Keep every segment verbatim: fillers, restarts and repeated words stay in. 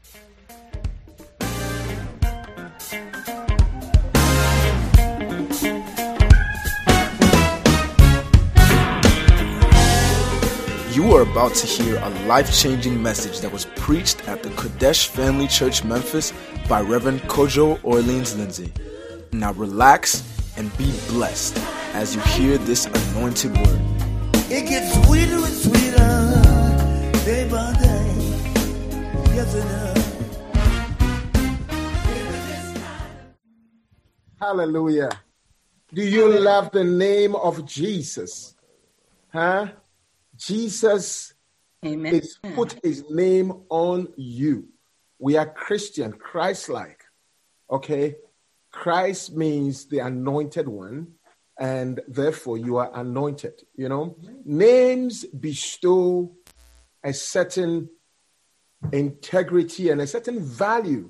You are about to hear a life-changing message that was preached at the Kodesh Family Church Memphis by Reverend Kojo Orleans Lindsay. Now relax and be blessed as you hear this anointed word. It gets sweeter and sweeter day by day. Yes, it does. Hallelujah. Do you love the name of Jesus? Huh? Jesus Amen. is put his name on you. We are Christian, Christ-like. Okay? Christ means the anointed one, and therefore you are anointed. You know, names bestow a certain integrity and a certain value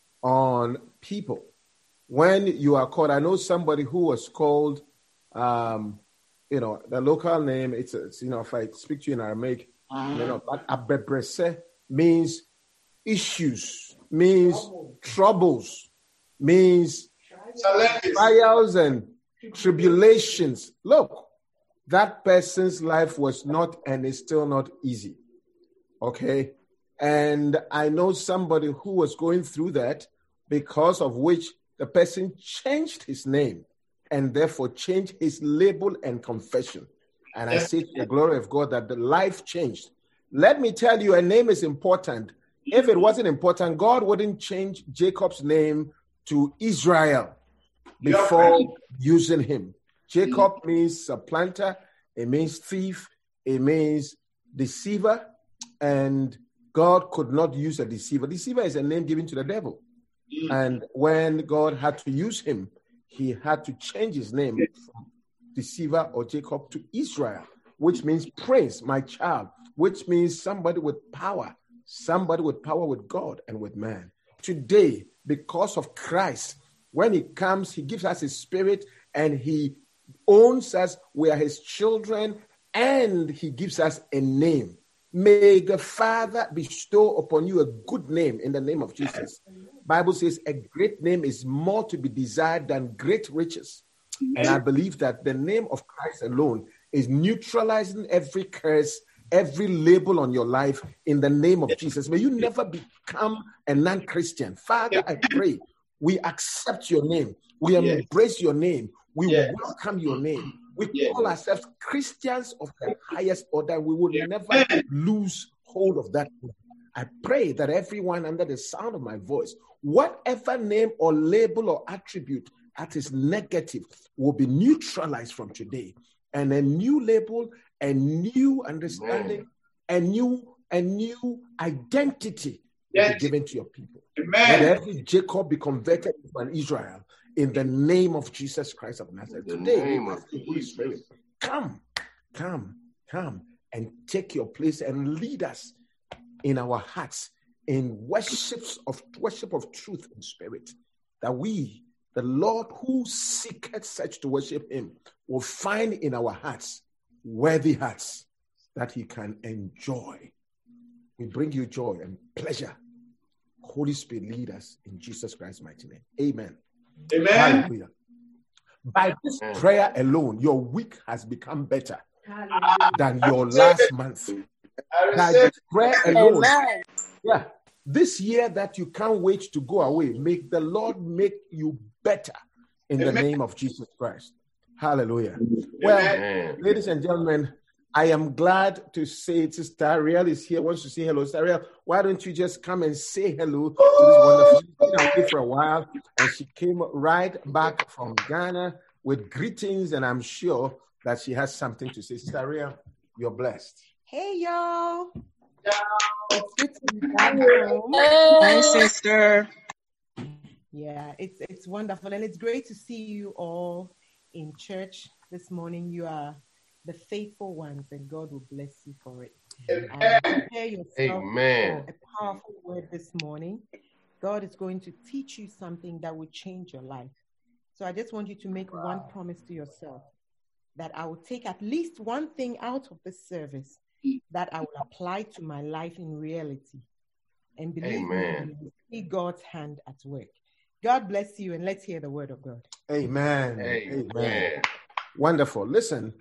on people. When you are called, I know somebody who was called, um, you know, the local name, it's, it's, you know, if I speak to you in Aramaic, uh-huh. you know, but abebrese means issues, means troubles, means trials and tribulations. Look, that person's life was not and is still not easy. Okay? And I know somebody who was going through that, because of which the person changed his name and therefore changed his label and confession. And I say to the glory of God that the life changed. Let me tell you, a name is important. If it wasn't important, God wouldn't change Jacob's name to Israel before using him. Jacob means supplanter, it means thief, it means deceiver, and God could not use a deceiver. Deceiver is a name given to the devil. And when God had to use him, he had to change his name from deceiver or Jacob to Israel, which means prince, my child, which means somebody with power, somebody with power with God and with man. Today, because of Christ, when he comes, he gives us his spirit and he owns us. We are his children, and he gives us a name. May the Father bestow upon you a good name in the name of Jesus. Bible says a great name is more to be desired than great riches. And I believe that the name of Christ alone is neutralizing every curse, every label on your life in the name of Jesus. May you never become a non-Christian. Father, I pray we accept your name. We embrace your name. We welcome your name. We call ourselves Christians of the highest order. We will never lose hold of that. I pray that everyone under the sound of my voice, whatever name or label or attribute that is negative, will be neutralized from today. And a new label, a new understanding, a new, a new identity will be given to your people. Amen. Let every Jacob be converted into an Israel. In the name of Jesus Christ of Nazareth. Today, we ask the Holy Spirit, come, come, come, and take your place and lead us in our hearts in worships of worship of truth and spirit, that we, the Lord who seeketh such to worship him, will find in our hearts worthy hearts that he can enjoy. We bring you joy and pleasure. Holy Spirit, lead us in Jesus Christ's mighty name. Amen. Amen. Hallelujah. By this prayer alone, your week has become better than your last month. By this prayer alone, Amen. Yeah, this year that you can't wait to go away, make the Lord make you better in the Amen. Name of Jesus Christ. Hallelujah. Well, Amen. Ladies and gentlemen, I am glad to say Sister Ariel is here, wants to say hello. Sister Ariel, why don't you just come and say hello to this wonderful? She's been away for a while, and she came right back from Ghana with greetings, and I'm sure that she has something to say. Sister Ariel, you're blessed. Hey, y'all. Yeah. It's good to be back home. Hi, sister. Yeah, it's it's wonderful, and it's great to see you all in church this morning. You are the faithful ones, and God will bless you for it. Amen. And prepare yourself Amen. for a powerful word this morning. God is going to teach you something that will change your life. So I just want you to make wow. one promise to yourself, that I will take at least one thing out of this service that I will apply to my life in reality. And believe Amen. me, you will see God's hand at work. God bless you, and let's hear the word of God. Amen. Amen. Amen. Wonderful. Listen,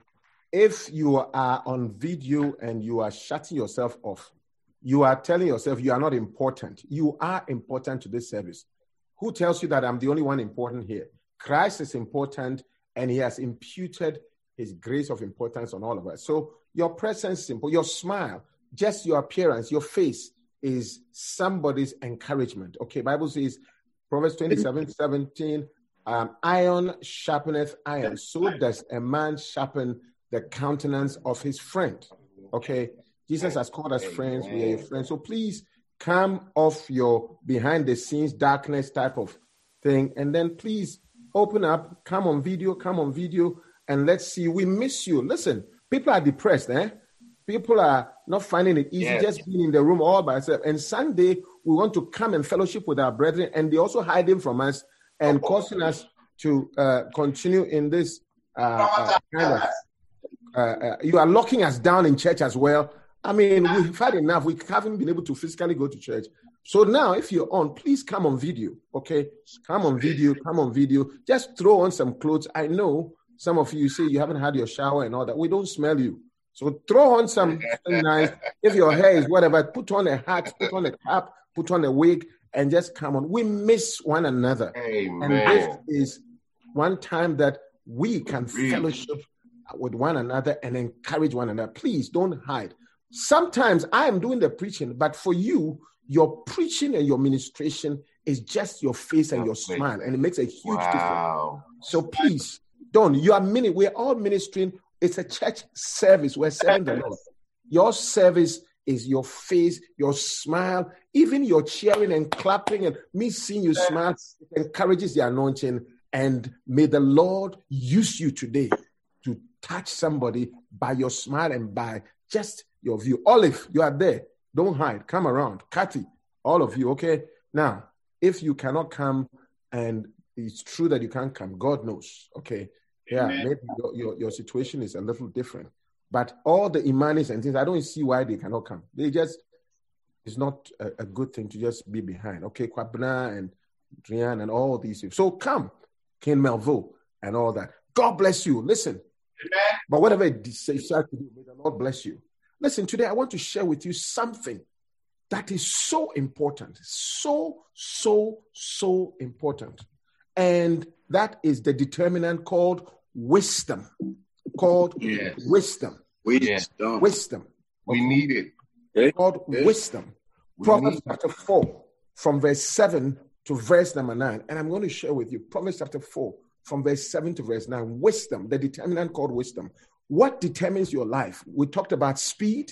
if you are on video and you are shutting yourself off, you are telling yourself you are not important. You are important to this service. Who tells you that I'm the only one important here? Christ is important, and he has imputed his grace of importance on all of us. So your presence, simple, your smile, just your appearance, your face is somebody's encouragement. Okay, Bible says, Proverbs twenty-seven seventeen, um, iron sharpeneth iron. So does a man sharpen the countenance of his friend. Okay, Jesus has called us friends. We are your friends. So please come off your behind the scenes darkness type of thing, and then please open up, come on video, come on video, and let's see. We miss you. Listen, people are depressed, eh? People are not finding it easy yes. just being in the room all by themselves. And Sunday, we want to come and fellowship with our brethren, and they're also hiding from us and causing us to uh, continue in this uh, uh, kind of, uh, uh, you are locking us down in church as well. I mean, we've had enough. We haven't been able to physically go to church. So now, if you're on, please come on video, okay? Come on video, come on video. Just throw on some clothes. I know some of you say you haven't had your shower and all that. We don't smell you. So throw on some nice, if your hair is whatever, put on a hat, put on a cap, put on a wig, and just come on. We miss one another. Amen. And this is one time that we can fellowship with one another and encourage one another. Please don't hide. Sometimes I am doing the preaching, but for you, your preaching and your ministration is just your face and your smile, and it makes a huge wow. difference. So please don't. You are mini. We're all ministering. It's a church service. We're serving the Lord. Your service is your face, your smile, even your cheering and clapping, and me seeing you smile encourages the anointing. And may the Lord use you today to touch somebody by your smile and by just your view. Olive, you are there. Don't hide. Come around. Kathy, all of you, okay? Now, if you cannot come and it's true that you can't come, God knows, okay? Yeah, maybe your, your, your situation is a little different. But all the imanis and things, I don't see why they cannot come. They just, it's not a, a good thing to just be behind. Okay, Kwabna and Drian and all these people. So come, Ken Melville and all that. God bless you. Listen, Amen. But whatever it decides to do, may the Lord bless you. Listen, today I want to share with you something that is so important, so, so, so important. And that is the determinant called wisdom. Called yes. wisdom. Wisdom. Wisdom. We need it. Okay? Called yes. wisdom. We Proverbs chapter four, from verse seven to verse number nine. And I'm going to share with you Proverbs chapter four, from verse seven to verse nine. Wisdom, the determinant called wisdom. What determines your life? We talked about speed.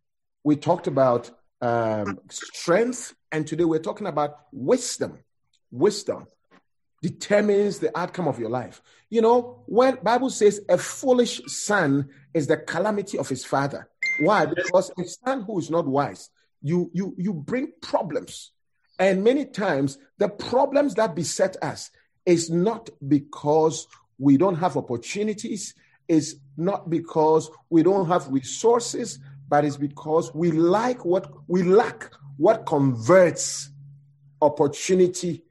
We talked about um, strength. And today we're talking about wisdom. Wisdom determines the outcome of your life. You know, when Bible says a foolish son is the calamity of his father. Why? Because a son who is not wise, you, you, you bring problems. And many times the problems that beset us is not because we don't have opportunities, it's not because we don't have resources, but it's because we like what we lack, what converts opportunity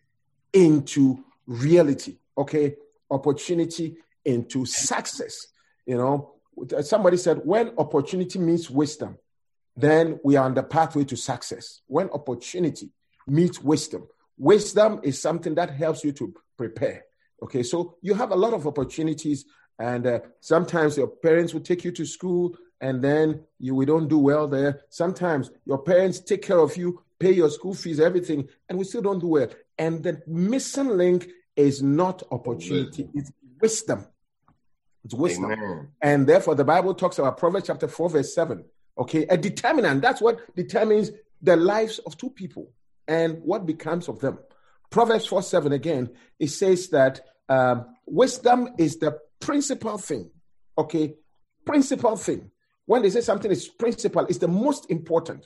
into reality, okay? Opportunity into success. You know, somebody said, when opportunity meets wisdom, then we are on the pathway to success. When opportunity meets wisdom, wisdom is something that helps you to prepare. Okay, so you have a lot of opportunities, and uh, sometimes your parents will take you to school, and then you we don't do well there. Sometimes your parents take care of you, pay your school fees, everything, and we still don't do well. And the missing link is not opportunity, it's wisdom. It's wisdom. Amen. And therefore, the Bible talks about Proverbs chapter four, verse seven. Okay, a determinant. That's what determines the lives of two people and what becomes of them. Proverbs four, seven again, it says that um, wisdom is the principal thing. Okay, principal thing. When they say something is principal, it's the most important.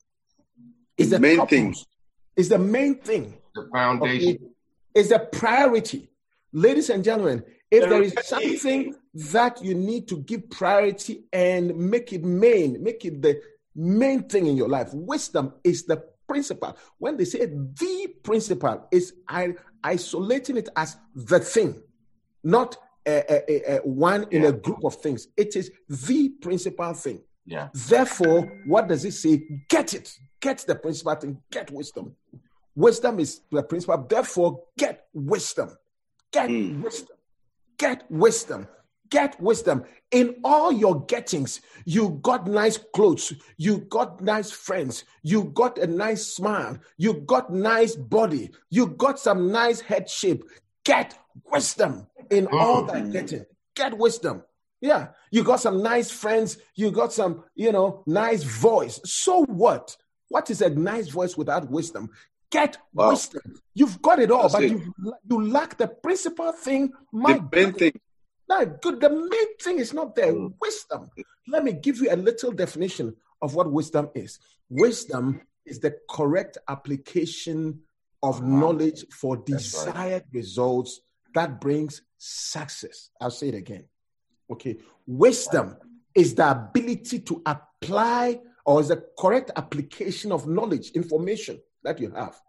It's the main thing. It's the main thing. The foundation. Okay? It's a priority. Ladies and gentlemen, if there is something that you need to give priority and make it main, make it the main thing in your life, wisdom is the principal. When they say the principal, is I isolating it as the thing, not a, a, a, a one in Yeah. a group of things. It is the principal thing. Yeah. Therefore, what does it say? Get it. Get the principal thing. Get wisdom. Wisdom is the principal. Therefore, get wisdom. Get Mm. wisdom. Get wisdom. Get wisdom. In all your gettings, you got nice clothes, you got nice friends, you got a nice smile, you got nice body, you got some nice head shape. Get wisdom in all that getting. Get wisdom. Yeah, you got some nice friends, you got some, you know, nice voice. So what? What is a nice voice without wisdom? Get Wow. wisdom. You've got it all, That's but it. you you lack the principal thing. My The main God. thing. No, good. The main thing is not there. Wisdom. Let me give you a little definition of what wisdom is. Wisdom is the correct application of knowledge for desired results that brings success. I'll say it again. Okay. Wisdom is the ability to apply, or is the correct application of knowledge, information that you have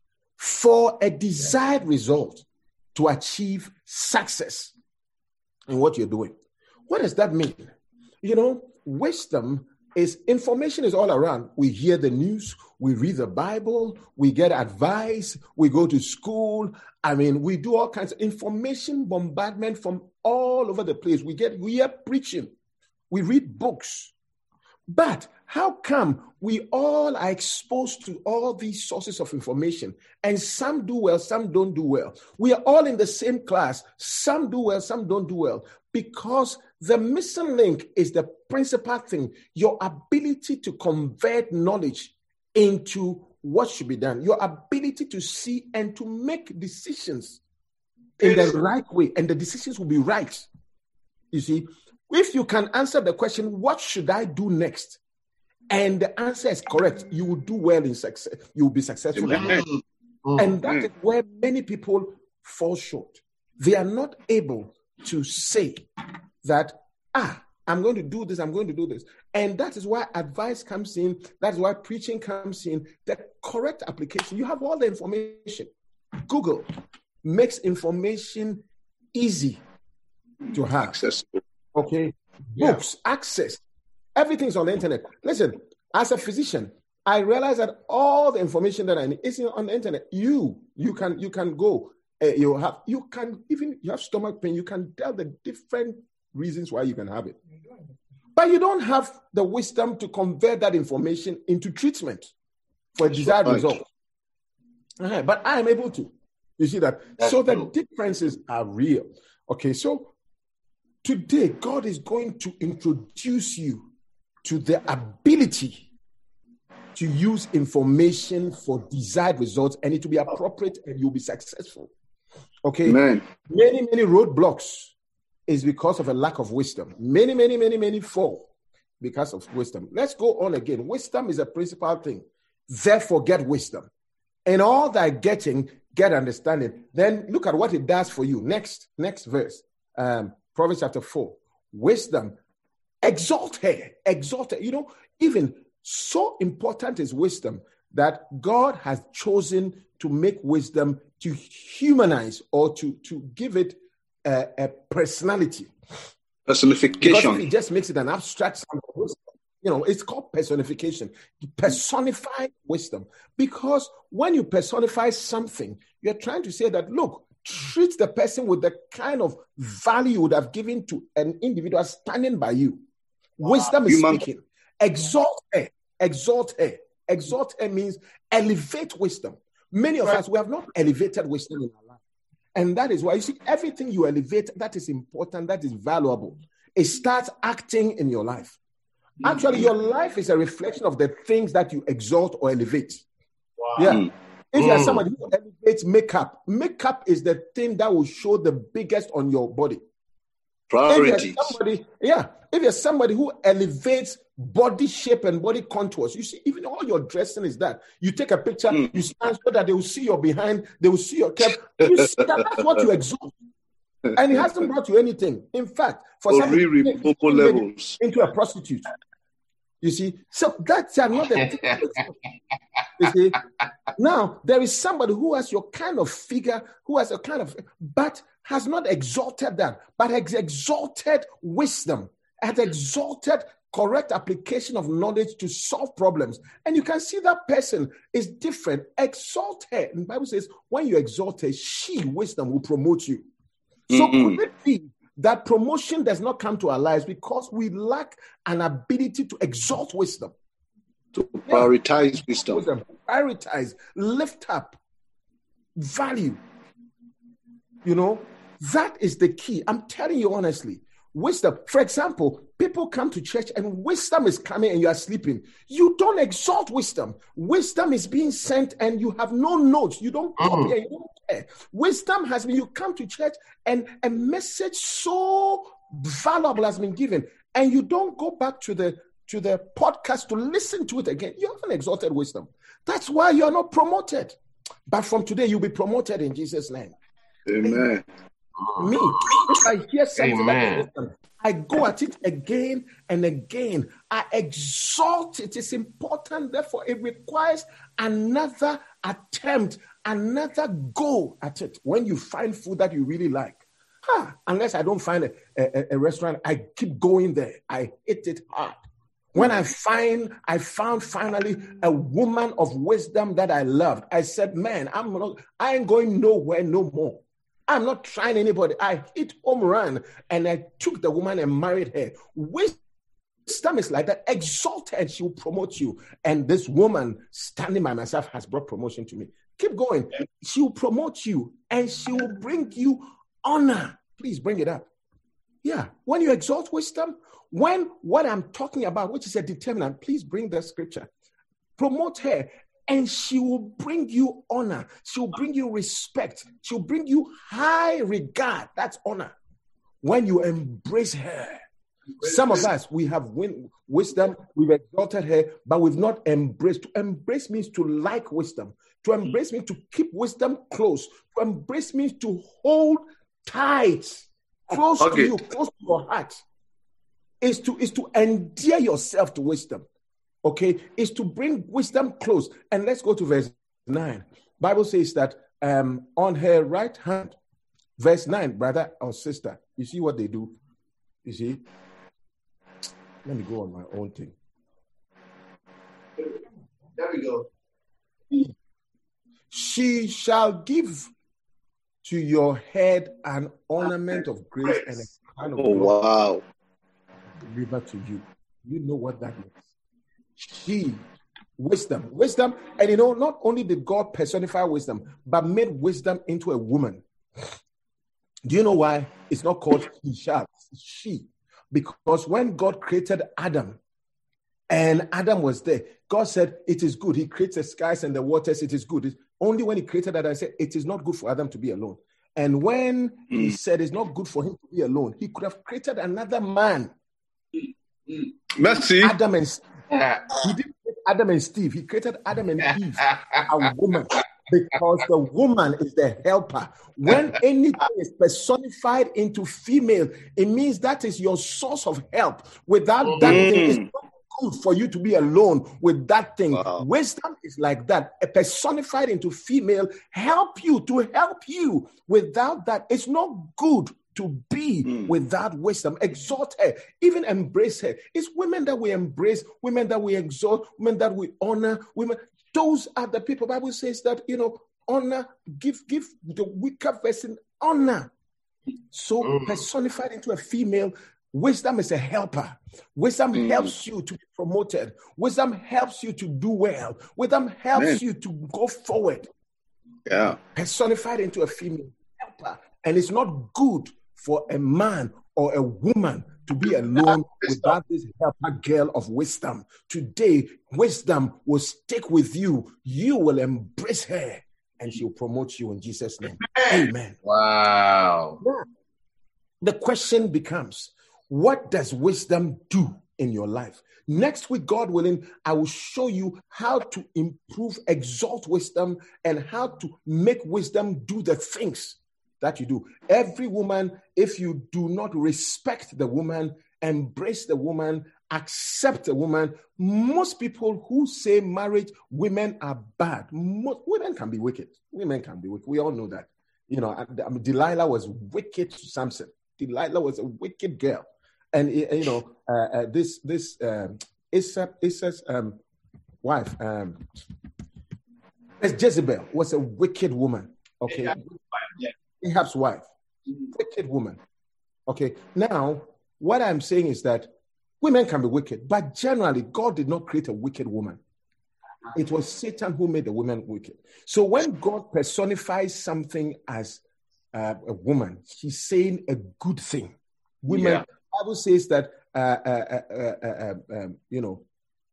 for a desired result to achieve success in what you're doing. What does that mean? You know, wisdom is information is all around. We hear the news, we read the Bible, we get advice, we go to school. I mean, we do all kinds of information bombardment from all over the place. We get, we hear preaching, we read books. But how come we all are exposed to all these sources of information, and some do well, some don't do well? We are all in the same class. Some do well, some don't do well. Because the missing link is the principal thing, your ability to convert knowledge into what should be done, your ability to see and to make decisions in the right way, and the decisions will be right. You see, if you can answer the question, what should I do next? And the answer is correct, you will do well in success. You will be successful. Amen. And that is where many people fall short. They are not able to say that, ah, I'm going to do this, I'm going to do this. And that is why advice comes in. That is why preaching comes in. The correct application. You have all the information. Google makes information easy to have. Accessible. Okay, books, access, everything's on the internet. Listen, as a physician, I realize that all the information that I need is on the internet. You, you can, you can go. Uh, you have, you can even you have stomach pain. You can tell the different reasons why you can have it, but you don't have the wisdom to convert that information into treatment for a desired right. result. Uh-huh, but I am able to. You see that? That's so the true. differences are real. Okay, so. Today, God is going to introduce you to the ability to use information for desired results, and it will be appropriate and you'll be successful. Okay? Amen. Many, many roadblocks is because of a lack of wisdom. Many, many, many, many fall because of wisdom. Let's go on again. Wisdom is a principal thing. Therefore, get wisdom. And all that getting, get understanding. Then look at what it does for you. Next, next verse. Um, Proverbs chapter four, wisdom, exalt her, exalt her. You know, even so important is wisdom that God has chosen to make wisdom to humanize or to, to give it a, a personality. Personification. Because if it just makes it an abstract sound of wisdom, you know, it's called personification. You personify wisdom. Because when you personify something, you're trying to say that, look, treat the person with the kind of value you would have given to an individual standing by you. Wow. Wisdom is Human. speaking. Exalt her. Exalt her. Exalt her means elevate wisdom. Many of right. us, we have not elevated wisdom in our life. And that is why, you see, everything you elevate, that is important, that is valuable. It starts acting in your life. Actually, your life is a reflection of the things that you exalt or elevate. Wow. Yeah. Mm. If you are somebody who elevates makeup, makeup is the thing that will show the biggest on your body. Priorities. If you're somebody, yeah. If you're somebody who elevates body shape and body contours, you see, even all your dressing is that. You take a picture, mm. you stand so that they will see your behind, they will see your cap. You see that, that's what you exalt. And it hasn't brought you anything. In fact, for oh, some really, people, levels. into a prostitute. You see, so that's another thing. You see, now there is somebody who has your kind of figure, who has a kind of, but has not exalted that, but has exalted wisdom, has exalted correct application of knowledge to solve problems. And you can see that person is different. Exalt her. And the Bible says, when you exalt her, she, wisdom, will promote you. So mm-hmm. could it be that promotion does not come to our lives because we lack an ability to exalt wisdom? To prioritize yeah. wisdom. wisdom. Prioritize, lift up, value. You know, that is the key. I'm telling you honestly. Wisdom. For example, people come to church and wisdom is coming and you are sleeping. You don't exalt wisdom. Wisdom is being sent and you have no notes. You don't copy mm. and you don't care. Wisdom has been, you come to church and a message so valuable has been given and you don't go back to the to the podcast to listen to it again. You haven't exalted wisdom. That's why you are not promoted. But from today, you'll be promoted in Jesus' name. Amen. Me, if I hear something Amen. Like this, I go at it again and again. I exalt it. It's important. Therefore, it requires another attempt, another go at it. When you find food that you really like, huh, unless I don't find a, a, a restaurant, I keep going there. I hit it hard. When I find, I found finally a woman of wisdom that I loved. I said, man, I'm not, I ain't going nowhere no more. I'm not trying anybody. I hit home run and I took the woman and married her. Wisdom is like that. Exalt her and she will promote you. And this woman standing by myself has brought promotion to me. Keep going. She will promote you and she will bring you honor. Please bring it up. Yeah. When you exalt wisdom, when what I'm talking about, which is a determinant, please bring the scripture. Promote her. And she will bring you honor. She will bring you respect. She will bring you high regard. That's honor. When you embrace her. Some of us, we have win- wisdom. We've exalted her, but we've not embraced. To embrace means to like wisdom. To embrace means to keep wisdom close. To embrace means to hold tight, close okay. to you, close to your heart. Is to, is to endear yourself to wisdom. Okay, is to bring wisdom close. And let's go to verse nine. Bible says that um, on her right hand, verse nine, brother or sister, you see what they do? You see? Let me go on my own thing. There we go. She shall give to your head an ornament of grace and a crown of glory. Oh, wow. Deliver to you. You know what that means. She, wisdom, wisdom, and you know, not only did God personify wisdom, but made wisdom into a woman. Do you know why it's not called he shall? It's she. Because when God created Adam, and Adam was there, God said, it is good. He creates the skies and the waters, it is good. It's only when he created Adam, he said, it is not good for Adam to be alone. And when mm. he said it's not good for him to be alone, he could have created another man. Merci. Adam and He didn't create Adam and Steve. He created Adam and Eve, a woman, because the woman is the helper. When anything is personified into female, it means that is your source of help. Without that mm. thing, it's not good for you to be alone with that thing. Wow. Wisdom is like that. A personified into female, help you to help you. Without that, it's not good to be mm. without wisdom. Exalt her, even embrace her. It's women that we embrace, women that we exalt, women that we honor, women. Those are the people. The Bible says that, you know, honor, give, give the weaker person honor. So mm. personified into a female, wisdom is a helper. Wisdom mm. helps you to be promoted. Wisdom helps you to do well. Wisdom helps Man. you to go forward. Yeah. Personified into a female helper. And it's not good for a man or a woman to be alone without this helper girl of wisdom. Today, wisdom will stick with you. You will embrace her and she'll promote you in Jesus' name. Amen. Wow. Now, the question becomes, what does wisdom do in your life? Next week, God willing, I will show you how to improve, exalt wisdom and how to make wisdom do the things that you do. Every woman, if you do not respect the woman, embrace the woman, accept a woman. Most people who say marriage, women are bad. Most, women can be wicked. Women can be wicked. We all know that. You know, I mean, Delilah was wicked to Samson. Delilah was a wicked girl. And, you know, uh, uh, this, this um, Asa, Asa's um, wife, um, Jezebel, was a wicked woman. Okay. Ahab's wife. Yeah. Ahab's wife. Mm-hmm. Wicked woman. Okay. Now, what I'm saying is that women can be wicked, but generally, God did not create a wicked woman. It was Satan who made the woman wicked. So when God personifies something as uh, a woman, he's saying a good thing. Women, yeah. The Bible says that, uh, uh, uh, uh, uh, um, you know,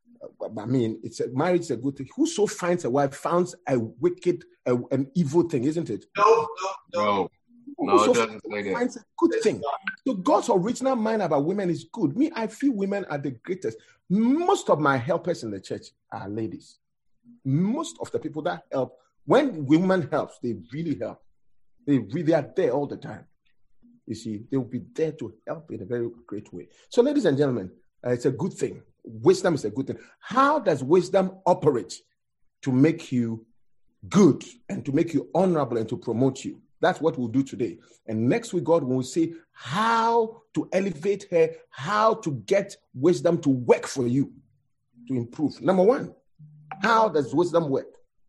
I mean, it's a, marriage is a good thing. Whoso finds a wife finds a wicked, a, an evil thing, isn't it? No, no, no. No, it doesn't say that. Finds a good thing. So God's original mind about women is good. Me, I feel women are the greatest. Most of my helpers in the church are ladies. Most of the people that help, when women help, they really help. They really are there all the time. You see, they will be there to help in a very great way. So, ladies and gentlemen, uh, it's a good thing. Wisdom is a good thing. How does wisdom operate to make you good and to make you honorable and to promote you? That's what we'll do today. And next week, God will say how to elevate her, how to get wisdom to work for you, to improve. Number one, how does wisdom work?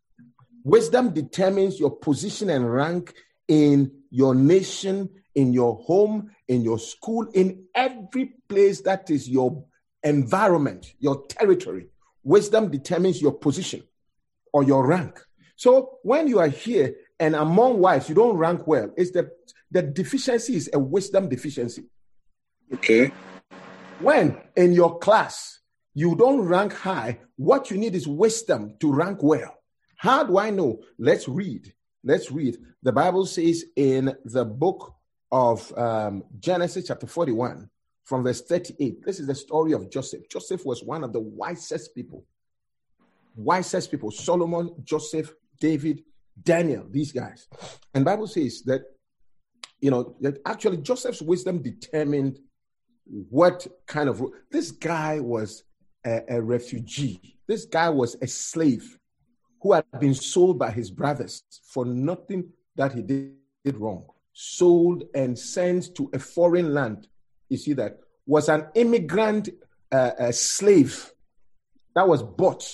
Wisdom determines your position and rank in your nation, in your home, in your school, in every place that is your environment, your territory. Wisdom determines your position or your rank. So when you are here and among wives, you don't rank well, it's the, the deficiency is a wisdom deficiency. Okay. When in your class, you don't rank high, what you need is wisdom to rank well. How do I know? Let's read. Let's read. The Bible says in the book of um, Genesis chapter forty-one, from verse thirty-eight, this is the story of Joseph. Joseph was one of the wisest people. Wisest people. Solomon, Joseph, David, Daniel, these guys. And the Bible says that, you know, that actually Joseph's wisdom determined what kind of, this guy was a, a refugee. This guy was a slave who had been sold by his brothers for nothing that he did, did wrong. Sold and sent to a foreign land. You see that? Was an immigrant uh, a slave that was bought,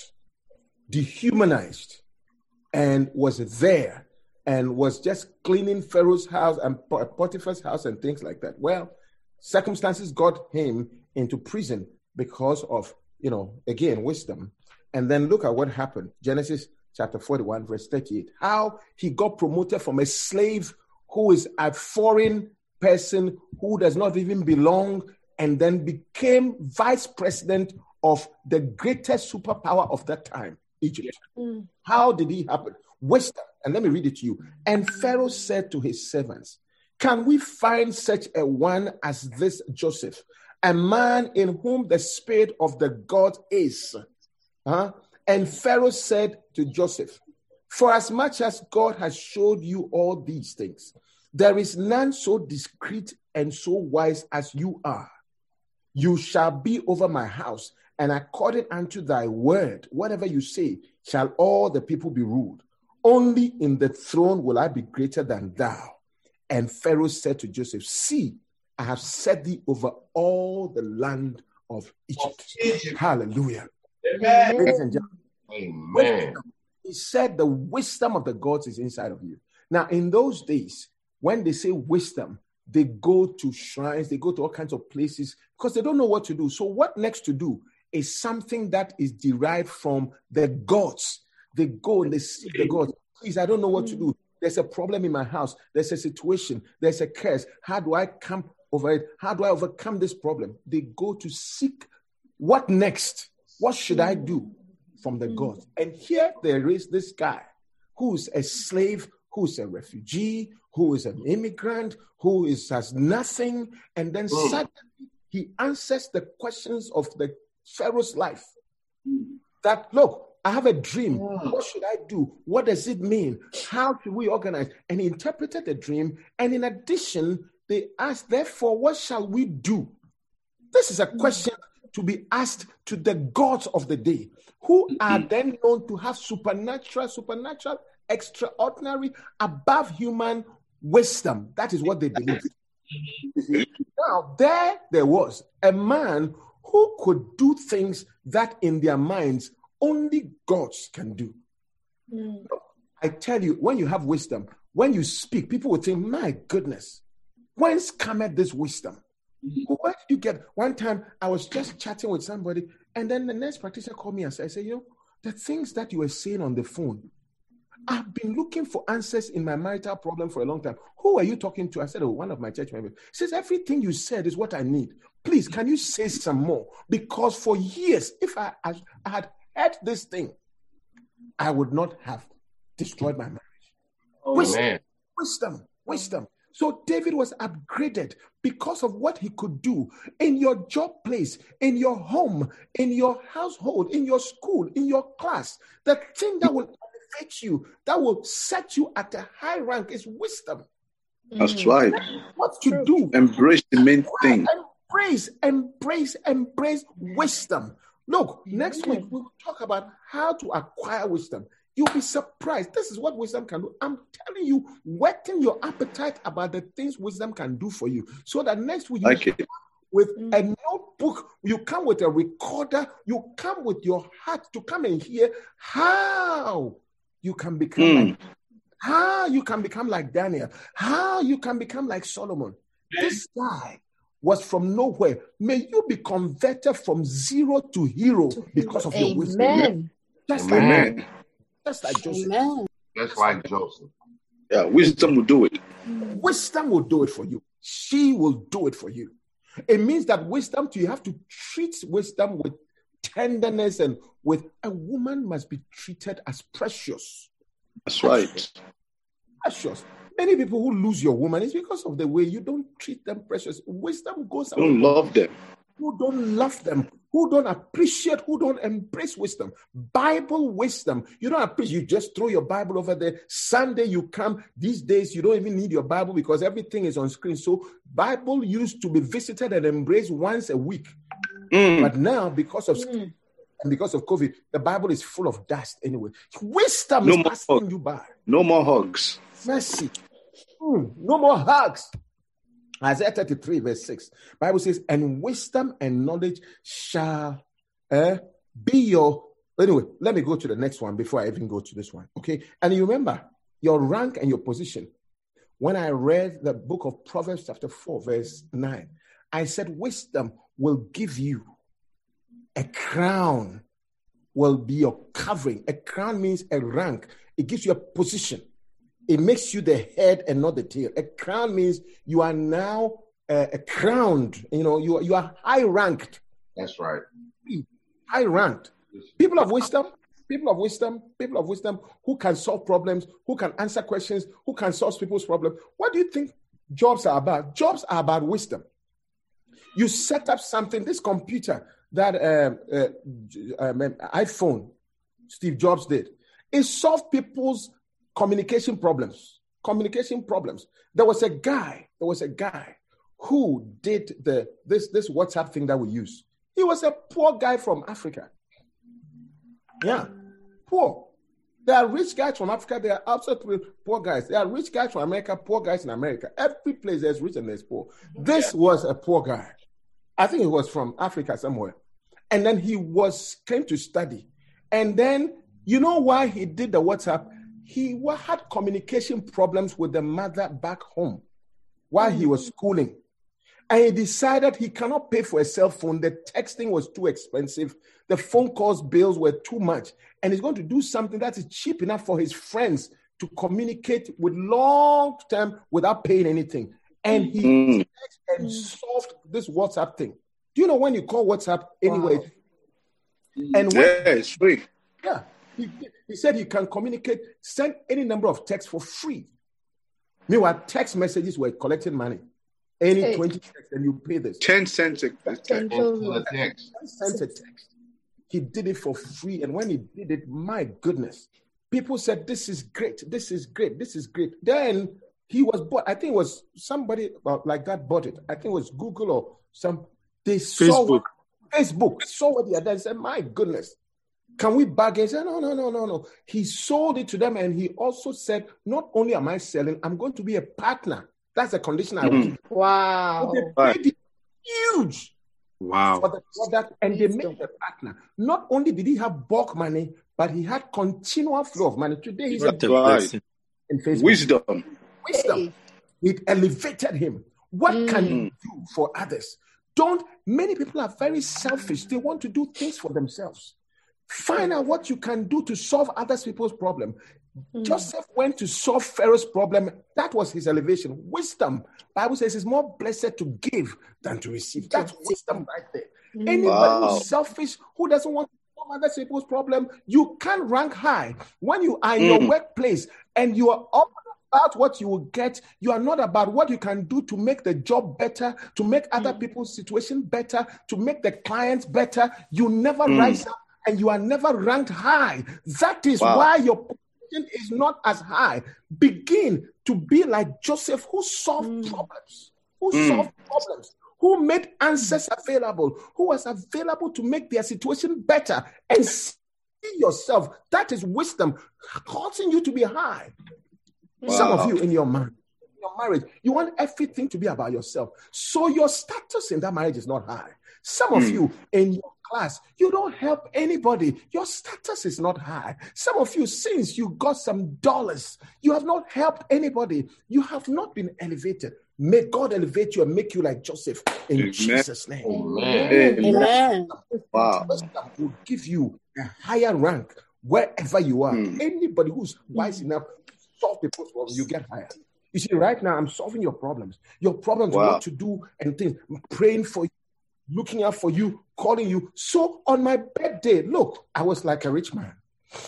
dehumanized, and was there and was just cleaning Pharaoh's house and Potiphar's house and things like that. Well, circumstances got him into prison because of, you know, again, wisdom. And then look at what happened. Genesis chapter forty-one, verse thirty-eight. How he got promoted from a slave who is a foreign person who does not even belong, and then became vice president of the greatest superpower of that time, Egypt. Mm. How did he happen? Wisdom. And let me read it to you. And Pharaoh said to his servants, can we find such a one as this Joseph, a man in whom the spirit of the God is? Huh? And Pharaoh said to Joseph, for as much as God has showed you all these things, there is none so discreet and so wise as you are. You shall be over my house, and according unto thy word, whatever you say, shall all the people be ruled. Only in the throne will I be greater than thou. And Pharaoh said to Joseph, see, I have set thee over all the land of Egypt. Egypt. Hallelujah. Amen. Ladies and gentlemen, Amen. He said the wisdom of the gods is inside of you. Now, in those days, when they say wisdom, they go to shrines, they go to all kinds of places because they don't know what to do. So what next to do is something that is derived from the gods. They go and they seek the gods. Please, I don't know what to do. There's a problem in my house. There's a situation. There's a curse. How do I come over it? How do I overcome this problem? They go to seek what next? What should I do from the gods? And here there is this guy who's a slave, who's a refugee, who is an immigrant, who is has nothing. And then mm. suddenly he answers the questions of the Pharaoh's life. That, look, I have a dream. Yeah. What should I do? What does it mean? How should we organize? And he interpreted the dream. And in addition, they asked, therefore, what shall we do? This is a question to be asked to the gods of the day, who are then known to have supernatural, supernatural, extraordinary, above human wisdom. That is what they believed. Now, there there was a man who could do things that in their minds only gods can do. Mm. I tell you, when you have wisdom, when you speak, people will think, my goodness, whence cometh this wisdom? Mm-hmm. Where did you get? One time I was just chatting with somebody, and then the nurse practitioner called me and said, I said, you know, the things that you were saying on the phone, I've been looking for answers in my marital problem for a long time. Who are you talking to? I said, oh, one of my church members. He says, everything you said is what I need. Please, can you say some more? Because for years, if I, I, I had heard this thing, I would not have destroyed my marriage. Oh, wisdom, man. wisdom, wisdom. So David was upgraded because of what he could do in your job place, in your home, in your household, in your school, in your class. The thing that will elevate you, that will set you at a high rank is wisdom. That's right. What to do. Embrace the main thing. Embrace, embrace, embrace wisdom. Look, next week we will talk about how to acquire wisdom. You'll be surprised. This is what wisdom can do. I'm telling you, whetting your appetite about the things wisdom can do for you, so that next week you like come with a notebook, you come with a recorder, you come with your heart to come and hear how you can become mm. like how you can become like Daniel, how you can become like Solomon. This guy was from nowhere. May you be converted from zero to hero because of Amen. your wisdom. Just like Amen. Just like Joseph. Amen. Just like Joseph. Yeah, wisdom will do it. Wisdom will do it for you. She will do it for you. It means that wisdom, too, you have to treat wisdom with tenderness, and with a woman must be treated as precious. That's right. Precious. Many people who lose your woman is because of the way you don't treat them precious. Wisdom goes away. Don't love them. Who don't love them, who don't appreciate, who don't embrace wisdom. Bible wisdom. You don't appreciate, you just throw your Bible over there. Sunday you come. These days you don't even need your Bible because everything is on screen. So Bible used to be visited and embraced once a week. Mm. But now, because of mm. and because of COVID, the Bible is full of dust anyway. Wisdom no is passing hug. you by. No more hugs. Mercy. Mm. No more hugs. Isaiah thirty-three, verse six. Bible says, and wisdom and knowledge shall uh, be your... Anyway, let me go to the next one before I even go to this one. Okay? And you remember your rank and your position. When I read the book of Proverbs chapter four, verse nine, I said, wisdom will give you a crown, will be your covering. A crown means a rank. It gives you a position. It makes you the head and not the tail. A crown means you are now uh, a crowned. You know, you, you are high ranked. That's right. High ranked. People of wisdom, people of wisdom, people of wisdom who can solve problems, who can answer questions, who can solve people's problems. What do you think jobs are about? Jobs are about wisdom. You set up something, this computer, that uh, uh, um, iPhone, Steve Jobs did. It solved people's communication problems, communication problems. There was a guy, there was a guy who did the this, this WhatsApp thing that we use. He was a poor guy from Africa. Yeah, poor. There are rich guys from Africa. There are absolutely poor guys. There are rich guys from America, poor guys in America. Every place there's rich and there's poor. This was a poor guy. I think he was from Africa somewhere. And then he was came to study. And then, you know why he did the WhatsApp? He had communication problems with the mother back home while he was schooling. And he decided he cannot pay for a cell phone. The texting was too expensive. The phone calls bills were too much. And he's going to do something that is cheap enough for his friends to communicate with long term without paying anything. And he mm. and solved this WhatsApp thing. Do you know when you call WhatsApp anyway? Wow. And when, yeah, it's free. Yeah. He, he said he can communicate, send any number of texts for free. Meanwhile, text messages were collecting money. Any hey. twenty texts, and you pay this. ten cents a text. ten cents a text. He did it for free. And when he did it, my goodness, people said, this is great. This is great. This is great. Then he was bought. I think it was somebody like that bought it. I think it was Google or some. They saw what, Facebook. Saw what the other said, my goodness. Can we bargain? He said, no, no, no, no, no. He sold it to them, and he also said, not only am I selling, I'm going to be a partner. That's the condition I will give. Wow. So they paid him huge Wow. for the product, and they made a partner. Not only did he have bulk money, but he had continual flow of money. Today he's What a a Right. blessing. in Facebook. Wisdom. Wisdom. It elevated him. What can Mm. you do for others? Don't, many people are very selfish. They want to do things for themselves. Find out what you can do to solve other people's problem. Joseph went to solve Pharaoh's problem. That was his elevation. Wisdom. Bible says it's more blessed to give than to receive. That's wisdom right there. Anybody Wow. who's selfish, who doesn't want to solve other people's problem, you can't rank high. When you are in your Mm. workplace and you are all about what you will get, you are not about what you can do to make the job better, to make other people's situation better, to make the clients better. You never Mm. rise up and you are never ranked high. That is Wow. why your position is not as high. Begin to be like Joseph, who solved problems, who Mm. solved problems, who made answers available, who was available to make their situation better, and see yourself. That is wisdom causing you to be high. Some Wow. of you in your marriage, in your marriage, you want everything to be about yourself. So your status in that marriage is not high. Some of Mm. you in your class, you don't help anybody. Your status is not high. Some of you, since you got some dollars, you have not helped anybody. You have not been elevated. May God elevate you and make you like Joseph in Amen. Jesus' name. Amen. Amen. Wow. Wisdom will give you a higher rank wherever you are. Mm. Anybody who's wise enough to solve people's problems, you get higher. You see, right now I'm solving your problems. Your problems, Wow. what to do and things. I'm praying for you, looking out for you, calling you. So on my birthday, look, I was like a rich man.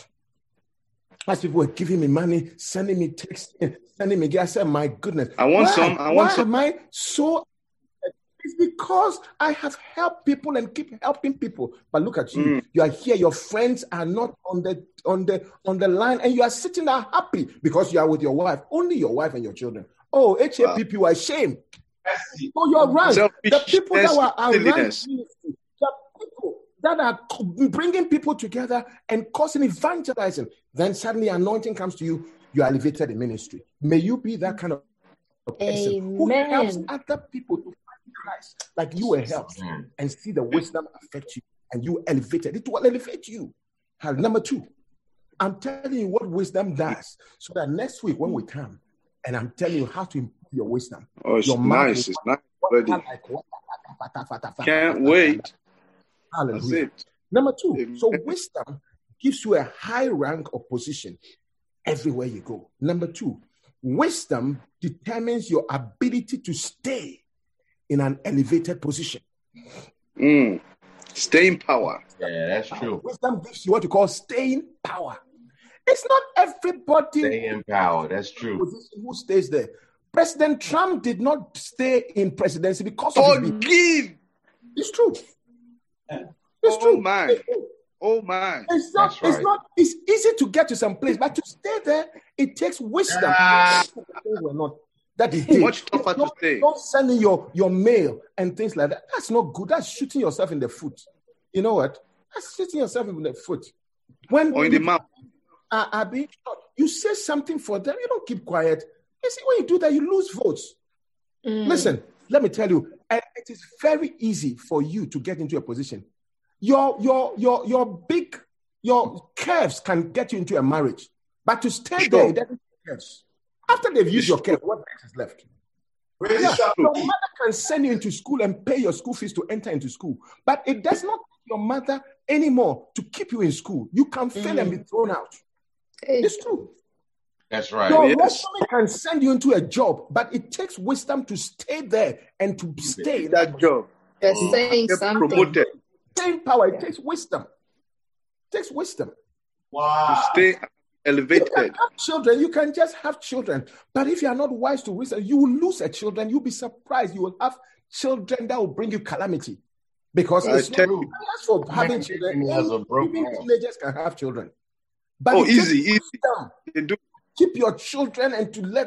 As people were giving me money, sending me texts, sending me gifts, I said, my goodness. I want why? some. I want Why some. am I so? It's because I have helped people and keep helping people. But look at you. Mm. You are here. Your friends are not on the on the on the line, and you are sitting there happy because you are with your wife. Only your wife and your children. Oh, H A P P, you are ashamed. So you're right. The people that were around Selfishness, ministry, the people that are co- bringing people together and causing evangelizing, then suddenly anointing comes to you. You are elevated in ministry. May you be that kind of person who helps Amen. other people to find Christ, like you were helped, Amen. and see the wisdom affect you, and you elevated. It will elevate you. And number two, I'm telling you what wisdom does, so that next week when we come, and I'm telling you how to improve your wisdom. Oh, it's Your mouth nice. will It's nice water already. like water, fata, fata, fata, Can't fata, wait. fata. That's Hallelujah. it. Number two, Amen. so wisdom gives you a high rank of position everywhere you go. Number two, wisdom determines your ability to stay in an elevated position. Mm. Staying power. Yeah, that's true. Wisdom gives you what you call staying power. It's not everybody Stay in power. That's in true. position who stays there. President Trump did not stay in presidency because of his behavior. Forgive. It's true. It's Oh true. my. It's true. Oh my. It's not, That's it's right. not, it's easy to get to some place, but to stay there, it takes wisdom. Ah. We're not, that is Much tougher to don't, stay. don't send in your, your mail and things like that. That's not good. That's shooting yourself in the foot. You know what? That's shooting yourself in the foot. When Or in the mouth. are, are being shot, you say something for them, you don't keep quiet. You see, when you do that, you lose votes. Mm. Listen, let me tell you, and it is very easy for you to get into a position. Your your your your big your curves can get you into a marriage, but to stay Sure. there, it doesn't take curves. After they've used It's your true. curve, what else is left? Praise Yeah, God. your mother can send you into school and pay your school fees to enter into school, but it does not take your mother anymore to keep you in school. You can fail and be thrown out. Hey. It's true. That's right. Your yes. resume can send you into a job, but it takes wisdom to stay there and to stay in that That job. You're Mm. saying Get something. promoted. same power. It takes wisdom. It takes wisdom. To Wow. stay You can elevated. have children. You can just have children. But if you are not wise to wisdom, you will lose a children. You'll be surprised. You will have children that will bring you calamity. Because I it's tell not you. just for having children. As a broke Even man. teenagers can have children. But Oh, it takes easy, easy. wisdom. They do. Keep your children and to let them.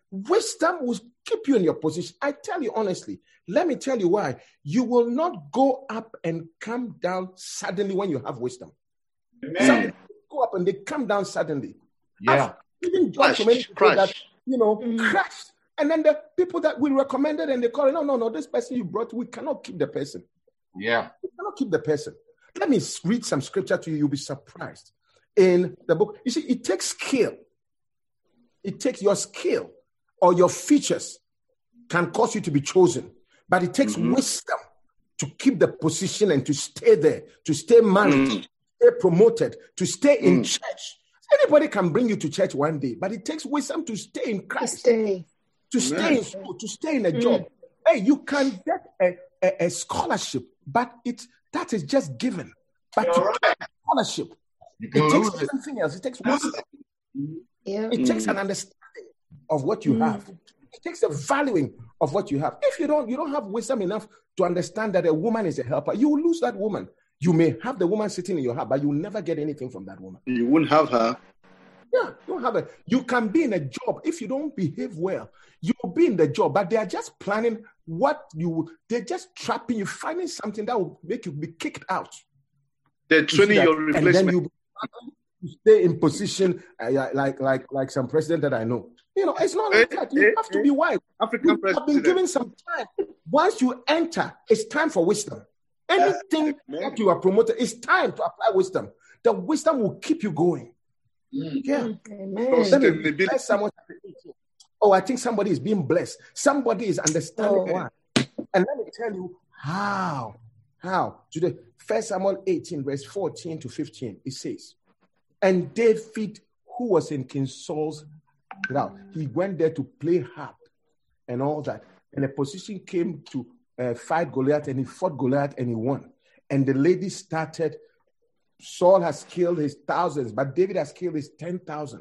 Wisdom will keep you in your position. I tell you honestly, let me tell you why. You will not go up and come down suddenly when you have wisdom. Some people go up and they come down suddenly. Yeah. Even jobs, so many people that, you know, mm. crashed. And then the people that we recommended and they call it, no, no, no, this person you brought, we cannot keep the person. Yeah. We cannot keep the person. Let me read some scripture to you. You'll be surprised. In the book, you see, it takes skill. It takes your skill or your features can cause you to be chosen. But it takes mm-hmm. wisdom to keep the position and to stay there, to stay married, mm. to stay promoted, to stay in mm. church. Anybody can bring you to church one day, but it takes wisdom to stay in Christ, stay. to stay right. in school, to stay in a mm. job. Hey, you can get a, a, a scholarship, but it that is just given. But You're to right. get a scholarship, it takes it. something else. It takes wisdom. Yeah. It mm. takes an understanding of what you mm. have. It takes a valuing of what you have. If you don't, you don't have wisdom enough to understand that a woman is a helper, you will lose that woman. You may have the woman sitting in your heart, but you will never get anything from that woman. You won't have her. Yeah, you don't have her. You can be in a job. If you don't behave well, you'll be in the job, but they are just planning what you, they're just trapping you, finding something that will make you be kicked out. They're training you your replacement. And then you, you stay in position uh, like, like, like some president that I know. You know, it's not like that. You have to be wise. African you president. have been given some time. Once you enter, it's time for wisdom. Anything that you are promoted, it's time to apply wisdom. The wisdom will keep you going. Mm. Yeah. Amen. Someone, oh, I think somebody is being blessed. Somebody is understanding oh. why. And let me tell you how. How? Today, First Samuel eighteen, verse fourteen to fifteen, it says, and David, who was in King Saul's house, he went there to play harp and all that. And a position came to Uh, fight Goliath, and he fought Goliath and he won. And the lady started, Saul has killed his thousands, but David has killed his ten thousand.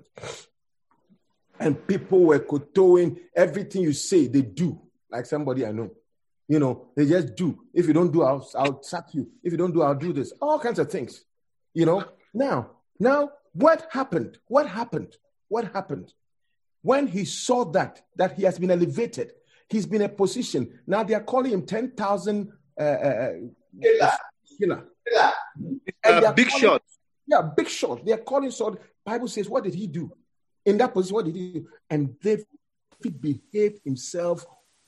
And people were kowtowing everything you say, they do. Like somebody I know. You know, they just do. If you don't do, I'll, I'll sack you. If you don't do, I'll do this. All kinds of things. You know, now, now, what happened? What happened? What happened? When he saw that, that he has been elevated, he's been in a position. Now they are calling him ten thousand uh, uh, killer. killer. killer. And uh, big shot. Yeah, big shot. They are calling Saul. Bible says, what did he do? In that position, what did he do? And David behaved himself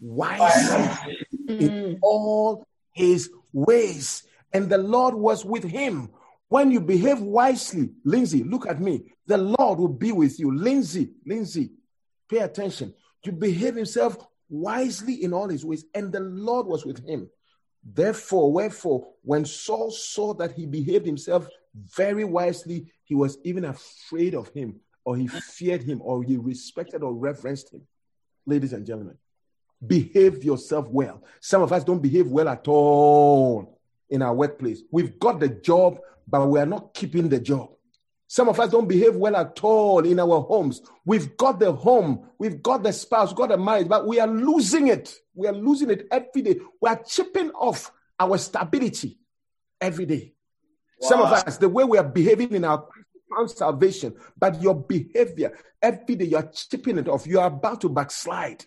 wisely mm. in all his ways. And the Lord was with him. When you behave wisely, Lindsay, look at me. The Lord will be with you. Lindsay, Lindsay, pay attention. You behave himself wisely in all his ways, and the Lord was with him. Therefore, wherefore, when Saul saw that he behaved himself very wisely, he was even afraid of him, or he feared him, or he respected or reverenced him. Ladies and gentlemen, behave yourself well. Some of us don't behave well at all in our workplace. We've got the job, but we are not keeping the job. Some of us don't behave well at all in our homes. We've got the home, we've got the spouse, we've got the marriage, but we are losing it. We are losing it every day. We are chipping off our stability every day. Wow. Some of us, the way we are behaving in our salvation, but your behavior, every day you are chipping it off. You are about to backslide.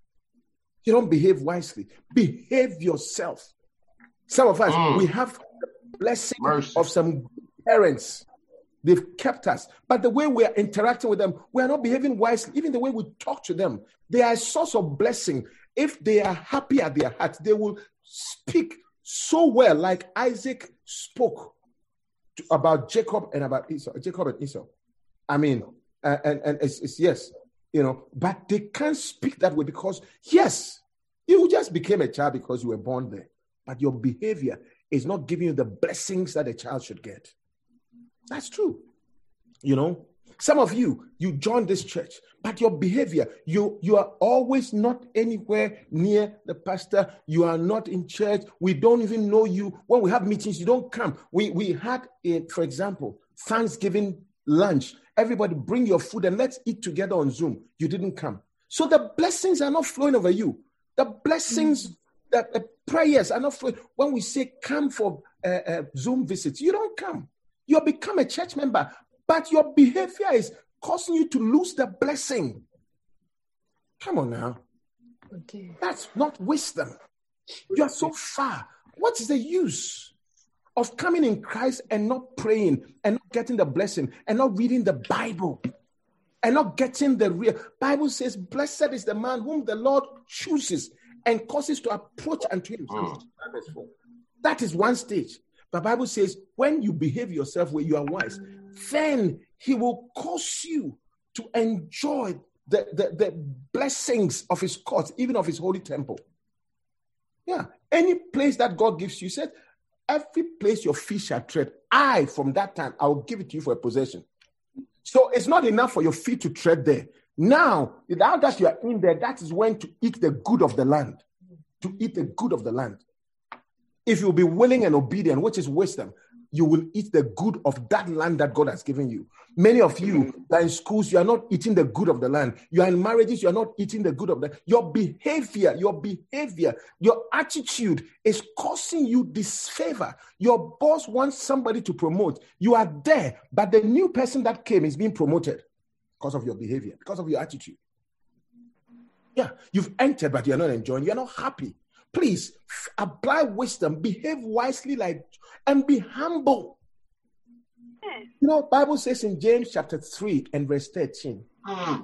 You don't behave wisely. Behave yourself. Some of us, mm. we have the blessing Mercy. of some parents. They've kept us. But the way we are interacting with them, we are not behaving wisely. Even the way we talk to them, they are a source of blessing. If they are happy at their heart, they will speak so well, like Isaac spoke to, about Jacob and about Esau. Jacob and Esau. I mean, uh, and, and it's, it's yes, you know, but they can't speak that way because, yes, you just became a child because you were born there. But your behavior is not giving you the blessings that a child should get. That's true. You know, some of you, you joined this church, but your behavior, you, you are always not anywhere near the pastor. You are not in church. We don't even know you. When we have meetings, you don't come. We, we had, a, for example, Thanksgiving lunch. Everybody bring your food and let's eat together on Zoom. You didn't come. So the blessings are not flowing over you. The blessings, mm-hmm. that the prayers are not flowing. When we say come for uh, uh, Zoom visits, you don't come. You have become a church member, but your behavior is causing you to lose the blessing. Come on now. Okay. That's not wisdom. You are so far. What is the use of coming in Christ and not praying and not getting the blessing and not reading the Bible and not getting the real? Bible says, blessed is the man whom the Lord chooses and causes to approach unto him. Mm. That is one stage. The Bible says, when you behave yourself where you are wise, then he will cause you to enjoy the, the, the blessings of his courts, even of his holy temple. Yeah. Any place that God gives you, he said, every place your feet shall tread, I, from that time, I will give it to you for a possession. So it's not enough for your feet to tread there. Now, now that you are in there, that is when to eat the good of the land. To eat the good of the land. If you'll be willing and obedient, which is wisdom, you will eat the good of that land that God has given you. Many of you that are in schools, you are not eating the good of the land. You are in marriages, you are not eating the good of the. Your behavior, your behavior, your attitude is causing you disfavor. Your boss wants somebody to promote. You are there, but the new person that came is being promoted because of your behavior, because of your attitude. Yeah, you've entered, but you're not enjoying. You're not happy. Please f- apply wisdom, behave wisely, like, and be humble. You know, Bible says in James chapter three and verse thirteen, Mm.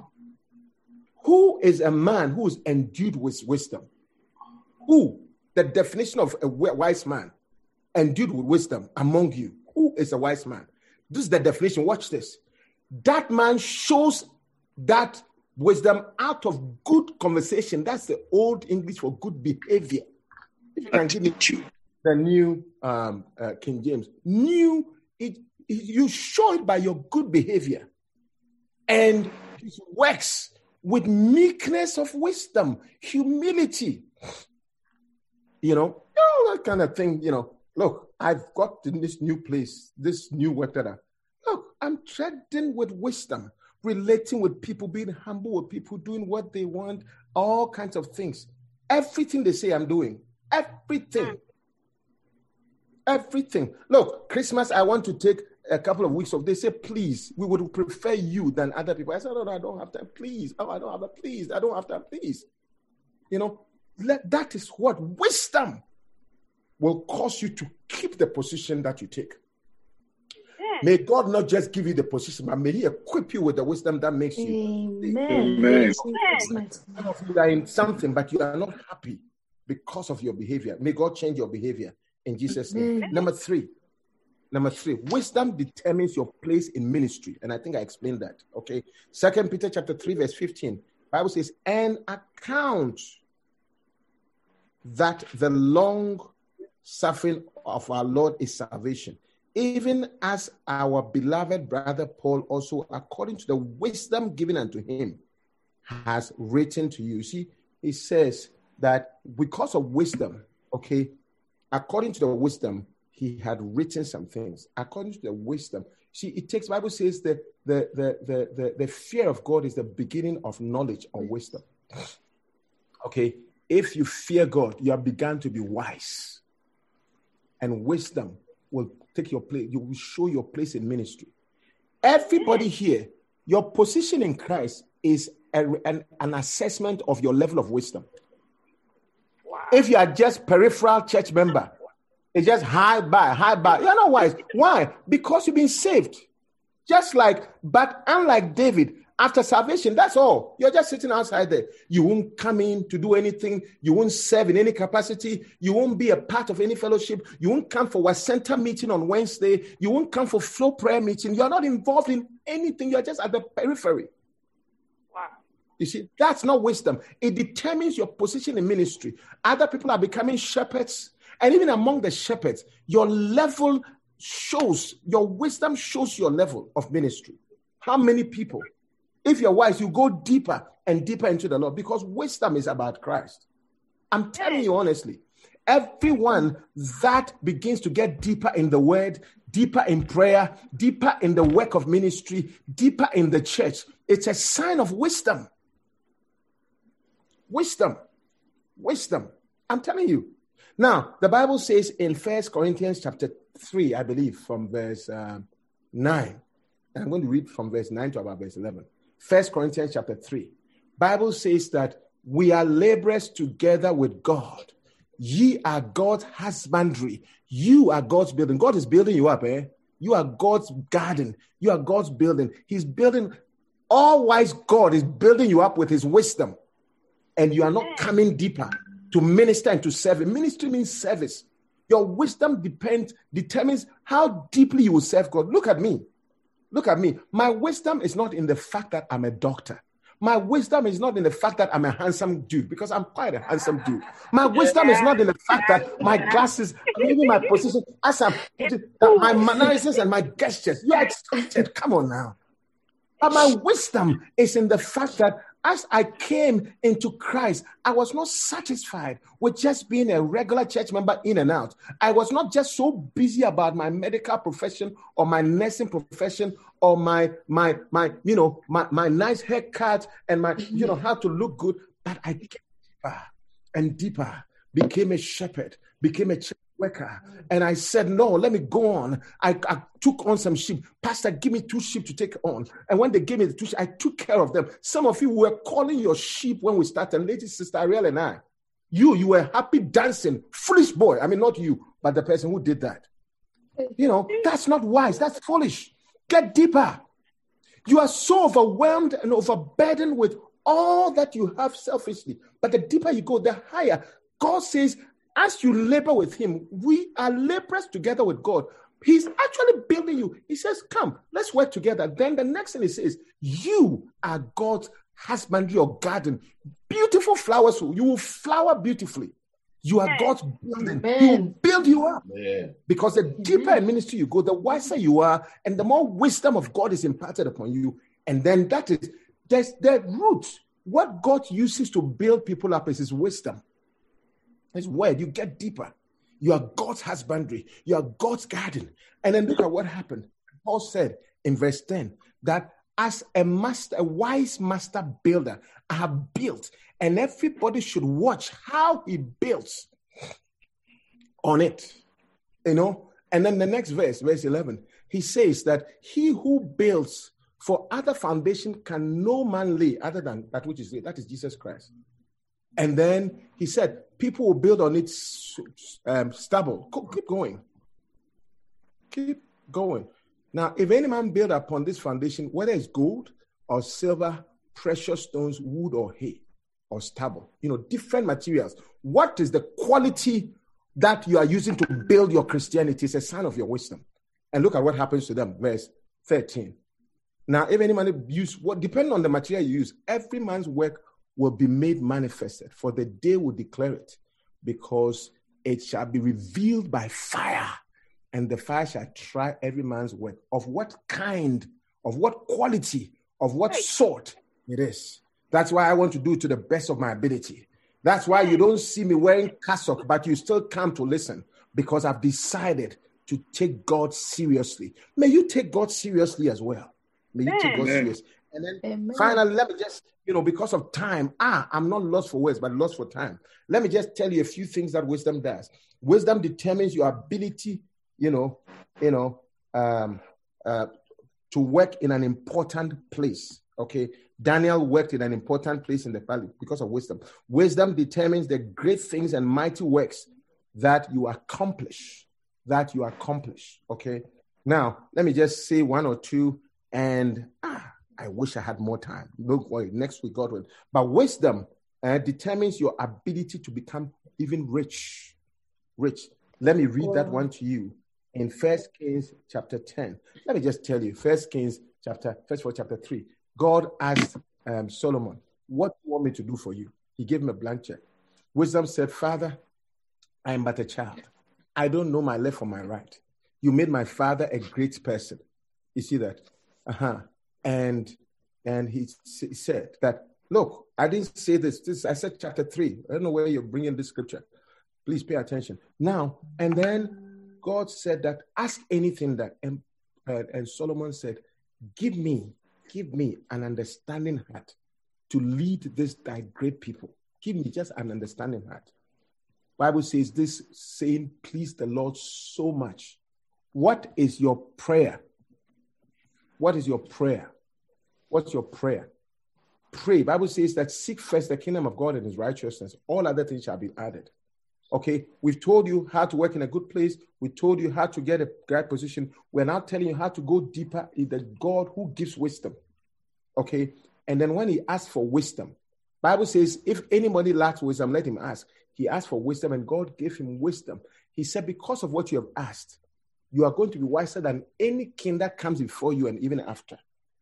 who is a man who is endued with wisdom? Who? The definition of a wi- wise man, endued with wisdom among you. Who is a wise man? This is the definition. Watch this. That man shows that wisdom out of good conversation. That's the old English for good behavior. If you can give me the new um, uh, King James, new, it, it, you show it by your good behavior and his works with meekness of wisdom, humility. You know, all that kind of thing. You know, look, I've got in this new place, this new whatever. Look, I'm treading with wisdom, relating with people, being humble with people, doing what they want, all kinds of things. Everything they say I'm doing. Everything. Everything. Look, Christmas, I want to take a couple of weeks off. They say, please, we would prefer you than other people. I said, no, no, I don't have time. Please. Oh, I don't have a please. I don't have time. Please. You know, let, that is what wisdom will cause you to keep the position that you take. May God not just give you the position, but may He equip you with the wisdom that makes you. Amen. Amen. Some of you are in something, but you are not happy because of your behavior. May God change your behavior in Jesus' name. Amen. Number three. Number three, wisdom determines your place in ministry. And I think I explained that. Okay. Second Peter chapter three, verse fifteen. Bible says, and account that the long suffering of our Lord is salvation, even as our beloved brother Paul also, according to the wisdom given unto him, has written to you. See, he says that because of wisdom, okay, according to the wisdom, he had written some things. According to the wisdom, see, it takes, Bible says that the, the, the, the, the fear of God is the beginning of knowledge or wisdom. Okay, if you fear God, you have begun to be wise. And wisdom will take your place. You will show your place in ministry. Everybody here, your position in Christ is a, an, an assessment of your level of wisdom. Wow. If you are just peripheral church member, it's just high by, high by. You're not wise. Why? Because you've been saved. Just like, but unlike David, after salvation, that's all. You're just sitting outside there. You won't come in to do anything. You won't serve in any capacity. You won't be a part of any fellowship. You won't come for a center meeting on Wednesday. You won't come for flow prayer meeting. You're not involved in anything. You're just at the periphery. Wow. You see, that's not wisdom. It determines your position in ministry. Other people are becoming shepherds. And even among the shepherds, your level shows, your wisdom shows your level of ministry. How many people? If you're wise, you go deeper and deeper into the Lord because wisdom is about Christ. I'm telling you honestly, everyone that begins to get deeper in the word, deeper in prayer, deeper in the work of ministry, deeper in the church, it's a sign of wisdom. Wisdom. Wisdom. I'm telling you. Now, the Bible says in First Corinthians chapter three, I believe, from verse uh, nine. And I'm going to read from verse nine to about verse eleven. First Corinthians chapter three. Bible says that we are laborers together with God. Ye are God's husbandry. You are God's building. God is building you up, eh? You are God's garden. You are God's building. He's building, all wise God is building you up with his wisdom. And you are not coming deeper to minister and to serve. Ministry means service. Your wisdom depends, determines how deeply you will serve God. Look at me. Look at me. My wisdom is not in the fact that I'm a doctor. My wisdom is not in the fact that I'm a handsome dude, because I'm quite a handsome dude. My wisdom is not in the fact that my glasses, maybe my position, as I'm, my mannerisms and my gestures. You are excited. Come on now. But my wisdom is in the fact that as I came into Christ, I was not satisfied with just being a regular church member in and out. I was not just so busy about my medical profession or my nursing profession or my, my, my, you know, my, my nice haircut and my, you know, how to look good. But I became deeper and deeper, became a shepherd, became a church worker. And I said, no, let me go on. I, I took on some sheep. Pastor, give me two sheep to take on. And when they gave me the two sheep, I took care of them. Some of you were calling your sheep when we started. Lady Sister Ariel and I, you, you were happy dancing. Foolish boy. I mean, not you, but the person who did that. You know, that's not wise. That's foolish. Get deeper. You are so overwhelmed and overburdened with all that you have selfishly. But the deeper you go, the higher. God says, as you labor with him, we are laborers together with God. He's actually building you. He says, come, let's work together. Then the next thing he says, you are God's husbandry or garden. Beautiful flowers. You will flower beautifully. You are God's building. Amen. He will build you up. Yeah. Because the deeper in ministry you go, the wiser you are, and the more wisdom of God is imparted upon you. And then that is, there's the root. What God uses to build people up is his wisdom. His word. You get deeper. You are God's husbandry. You are God's garden. And then look at what happened. Paul said in verse ten that as a master, a wise master builder, I have built, and everybody should watch how he builds on it. You know? And then the next verse, verse eleven, he says that he who builds for other foundation can no man lay other than that which is laid. That is Jesus Christ. And then he said, people will build on its um, stubble. Keep going. Keep going. Now, if any man build upon this foundation, whether it's gold or silver, precious stones, wood or hay or stubble, you know, different materials. What is the quality that you are using to build your Christianity? It's a sign of your wisdom. And look at what happens to them. Verse thirteen. Now, if any man use, what, depending on the material you use, every man's work will be made manifested, for the day will declare it, because it shall be revealed by fire, and the fire shall try every man's work, of what kind, of what quality, of what sort it is. That's why I want to do it to the best of my ability. That's why you don't see me wearing cassock, but you still come to listen, because I've decided to take God seriously. May you take God seriously as well. May you take God seriously. And then Amen. Finally, let me just, you know, because of time, ah, I'm not lost for words, but lost for time. Let me just tell you a few things that wisdom does. Wisdom determines your ability, you know, you know, um, uh, to work in an important place. Okay. Daniel worked in an important place in the valley because of wisdom. Wisdom determines the great things and mighty works that you accomplish, that you accomplish. Okay. Now, let me just say one or two and, ah, I wish I had more time. Don't worry, next week, God will. But wisdom uh, determines your ability to become even rich. Rich. Let me read that one to you in First Kings chapter ten. Let me just tell you, First Kings chapter, first of all, chapter three. God asked um, Solomon, what do you want me to do for you? He gave him a blank check. Wisdom said, Father, I am but a child. I don't know my left from my right. You made my father a great person. You see that? Uh-huh. And and he, he said that, look, I didn't say this. This I said chapter three. I don't know where you're bringing this scripture. Please pay attention. Now, and then God said that, ask anything that, and, uh, and Solomon said, give me, give me an understanding heart to lead this thy great people. Give me just an understanding heart. Bible says this saying pleased the Lord so much. What is your prayer? What is your prayer? What's your prayer? pray. Bible says that seek first the kingdom of God and his righteousness. All other things shall be added. Okay, we've told you how to work in a good place. We told you how to get a great position. We're now telling you how to go deeper in the God who gives wisdom. Okay, and then when he asked for wisdom, Bible says, if anybody lacks wisdom, let him ask. He asked for wisdom and God gave him wisdom. He said, because of what you have asked, you are going to be wiser than any king that comes before you and even after.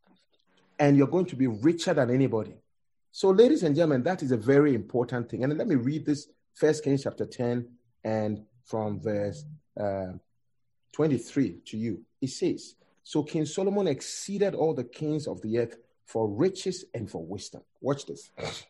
And you're going to be richer than anybody. So, ladies and gentlemen, that is a very important thing. And let me read this First Kings chapter ten and from verse uh, twenty-three to you. It says, so King Solomon exceeded all the kings of the earth for riches and for wisdom. Watch this.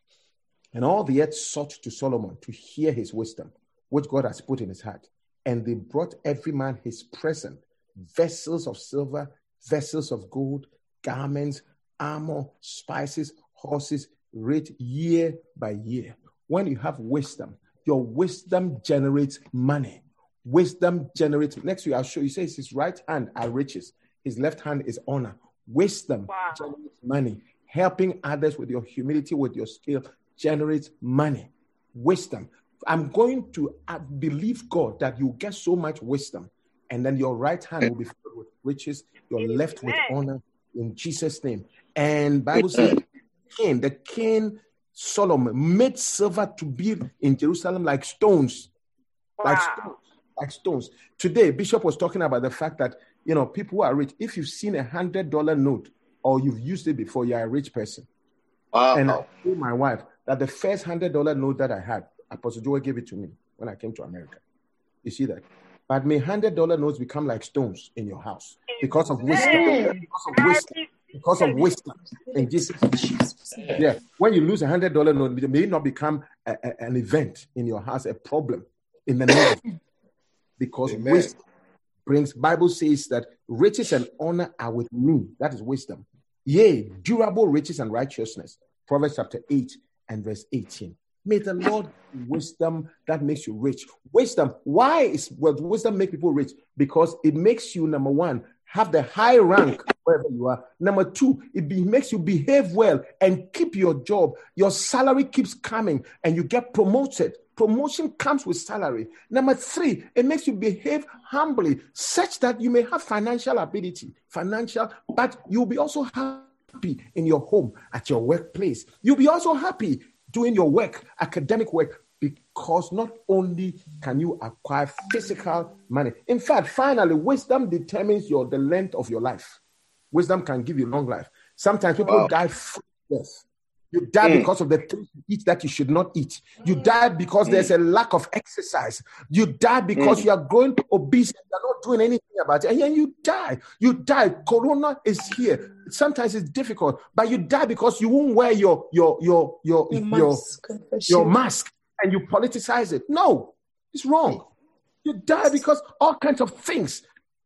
And all the earth sought to Solomon to hear his wisdom, which God has put in his heart. And they brought every man his present, vessels of silver, vessels of gold, garments, armor, spices, horses, rate year by year. When you have wisdom, your wisdom generates money. Wisdom generates, next week I'll show you, says his right hand are riches, his left hand is honor. Wisdom wow. generates money. Helping others with your humility, with your skill, generates money. Wisdom. I'm going to uh, believe God that you get so much wisdom, and then your right hand will be filled with riches, your left with honor, in Jesus' name. And Bible says, king, the king Solomon made silver to be in Jerusalem like stones, wow. like stones, like stones. Today, Bishop was talking about the fact that, you know, people who are rich, if you've seen a hundred dollar note or you've used it before, you're a rich person. Wow. And I told my wife that the first hundred dollar note that I had, Apostle Joel gave it to me when I came to America. You see that? But may hundred dollar notes become like stones in your house because of wisdom. Because of wisdom. Because of wisdom. In Jesus. Yeah. When you lose a hundred dollar note, it may not become a, a, an event in your house, a problem in the name of God. Because Amen. Wisdom brings, Bible says that riches and honor are with me. That is wisdom. Yea, durable riches and righteousness. Proverbs chapter eight and verse eighteen. May the Lord wisdom that makes you rich. Wisdom. Why is well, wisdom make people rich? Because it makes you, number one, have the high rank wherever you are. Number two, it be, makes you behave well and keep your job. Your salary keeps coming and you get promoted. Promotion comes with salary. Number three, it makes you behave humbly such that you may have financial ability, financial, but you'll be also happy in your home, at your workplace. You'll be also happy doing your work, academic work, because not only can you acquire physical money. In fact, finally, wisdom determines your the length of your life. Wisdom can give you long life. Sometimes people wow. die from death. You die mm. because of the things you eat that you should not eat. You die because mm. there's a lack of exercise. You die because mm. you are growing obese and you're not doing anything about it. And then you die. You die. Corona is here. Sometimes it's difficult, but you die because you won't wear your your your your your, your mask, your mask and you politicize it. No, it's wrong. You die because all kinds of things.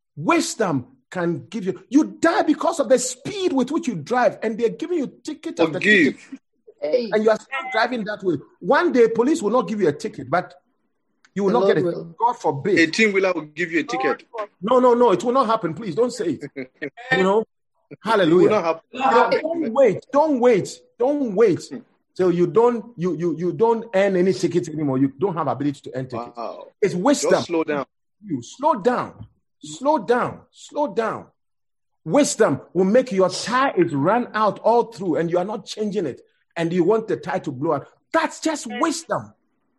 Wisdom can give you. You die because of the speed with which you drive, and they're giving you ticket of the ticket, hey. And you are still driving that way. One day, police will not give you a ticket, but you will the not Lord get it. Will. God forbid. eighteen-wheeler will give you a ticket. No, no, no. It will not happen. Please don't say it. You know, hallelujah. You know, don't wait. Don't wait. Don't wait till you don't you you you don't earn any tickets anymore. You don't have ability to earn tickets. Wow. It's wisdom. Just slow down. You slow down. Slow down, slow down. Wisdom will make your tire is run out all through and you are not changing it and you want the tire to blow out. That's just wisdom.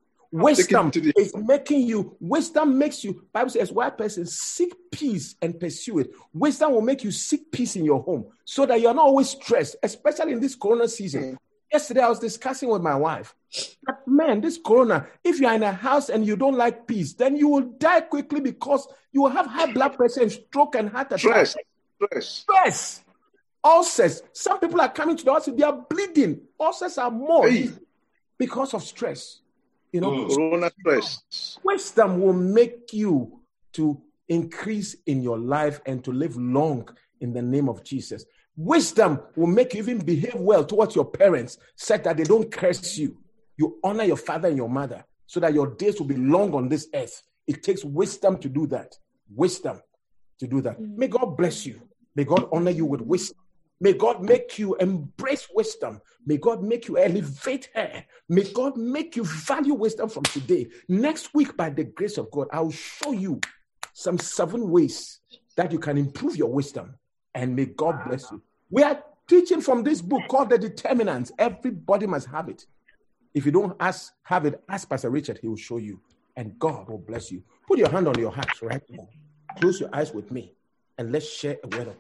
Wisdom is making you, wisdom makes you, Bible says, why person seek peace and pursue it. Wisdom will make you seek peace in your home so that you're not always stressed, especially in this corona season. Mm. Yesterday, I was discussing with my wife. Man, this corona, if you're in a house and you don't like peace, then you will die quickly because you will have high blood pressure and stroke and heart attack. Stress. Stress. Stress. Ulcers. Some people are coming to the hospital, they are bleeding. Ulcers are more hey. because of stress. You know, corona stress. Wisdom will make you to increase in your life and to live long in the name of Jesus. Wisdom will make you even behave well towards your parents, such that they don't curse you. You honor your father and your mother so that your days will be long on this earth. It takes wisdom to do that. Wisdom to do that. May God bless you. May God honor you with wisdom May God make you embrace wisdom. May God make you elevate her. May God make you value wisdom from today. Next week, by the grace of God, I will show you some seven ways that you can improve your wisdom. And may God bless you. We are teaching from this book called The Determinants. Everybody must have it. If you don't ask, have it, ask Pastor Richard. He will show you. And God will bless you. Put your hand on your heart right now. Close your eyes with me. And let's share a word of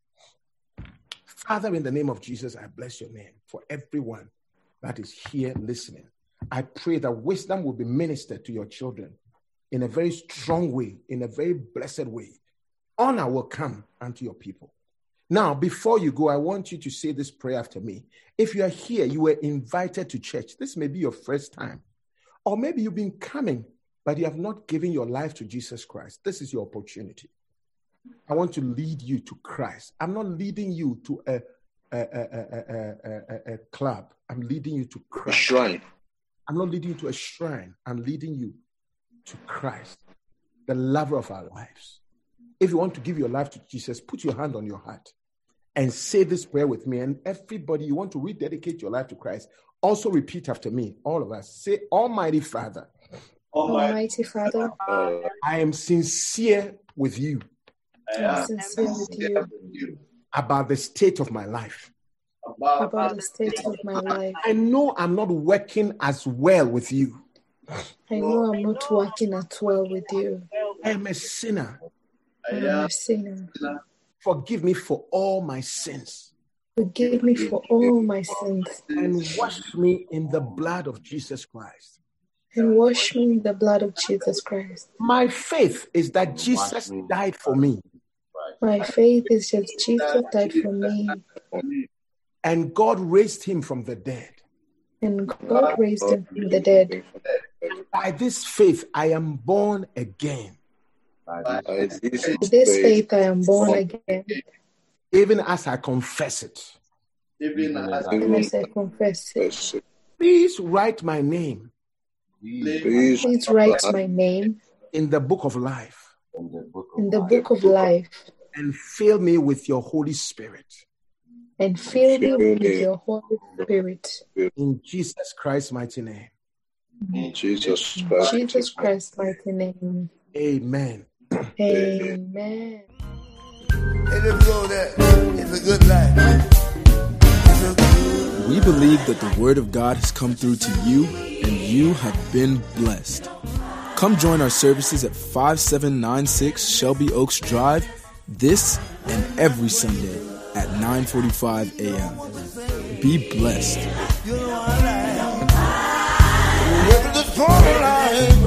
Father, in the name of Jesus, I bless your name for everyone that is here listening. I pray that wisdom will be ministered to your children in a very strong way, in a very blessed way. Honor will come unto your people. Now, before you go, I want you to say this prayer after me. If you are here, you were invited to church. This may be your first time. Or maybe you've been coming, but you have not given your life to Jesus Christ. This is your opportunity. I want to lead you to Christ. I'm not leading you to a, a, a, a, a, a, a club. I'm leading you to Christ. A shrine. I'm not leading you to a shrine. I'm leading you to Christ, the lover of our lives. If you want to give your life to Jesus, put your hand on your heart and say this prayer with me. And everybody, you want to rededicate your life to Christ, also repeat after me. All of us. Say, Almighty Father. Almighty Father. I am sincere with you. I am sincere with you about the state of my life. about the state of my life. I know I'm not working as well with you. I know I'm not working as well with you. I am a sinner. I am a sinner. Forgive me for all my sins. Forgive me for all my sins. And wash me in the blood of Jesus Christ. And wash me in the blood of Jesus Christ. My faith is that Jesus died for me. My faith is that Jesus died for me. And God raised him from the dead. And God raised him from the dead. By this faith, I am born again. By this By this faith, I am born again. Even as I confess it. Even as I confess it. Please write my name. Please Please write my name in the book of life. in the book of life. And fill me with your Holy Spirit. And fill me with your Holy Spirit. In Jesus Christ's mighty name. in Jesus In Christ. Jesus Christ's mighty name. Amen. Amen. Let them know that it's a good life. It's a good We believe that the word of God has come through to you and you have been blessed. Come join our services at five seven nine six Shelby Oaks Drive this and every Sunday at nine forty-five a.m. Be blessed. You know I like. We're the strong life.